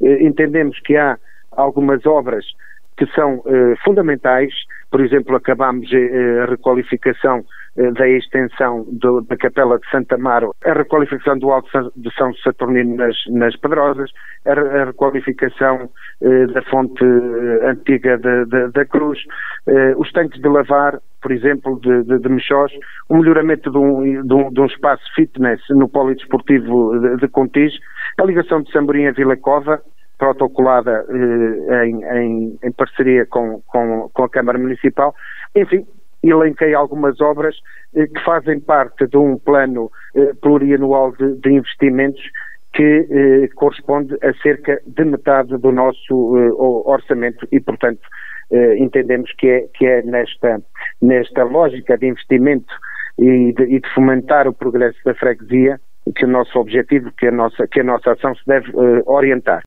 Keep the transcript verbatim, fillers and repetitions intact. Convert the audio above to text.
entendemos que há algumas obras que são uh, fundamentais. Por exemplo, acabámos uh, a requalificação uh, da extensão do, da Capela de Santa Amaro, a requalificação do Alto de São Saturnino nas, nas Pedrosas, a, a requalificação uh, da fonte uh, antiga de, de, da Cruz, uh, os tanques de lavar, por exemplo, de, de, de Mexós, o melhoramento de um, de, um, de um espaço fitness no Polidesportivo de, de Contis, a ligação de Samborim a Vila Cova, protocolada eh, em, em, em parceria com, com, com a Câmara Municipal. Enfim, elenquei algumas obras eh, que fazem parte de um plano eh, plurianual de, de investimentos que eh, corresponde a cerca de metade do nosso eh, orçamento e, portanto, eh, entendemos que é, que é nesta, nesta lógica de investimento e de, e de fomentar o progresso da freguesia que o nosso objetivo, que a nossa, que a nossa ação se deve eh, orientar.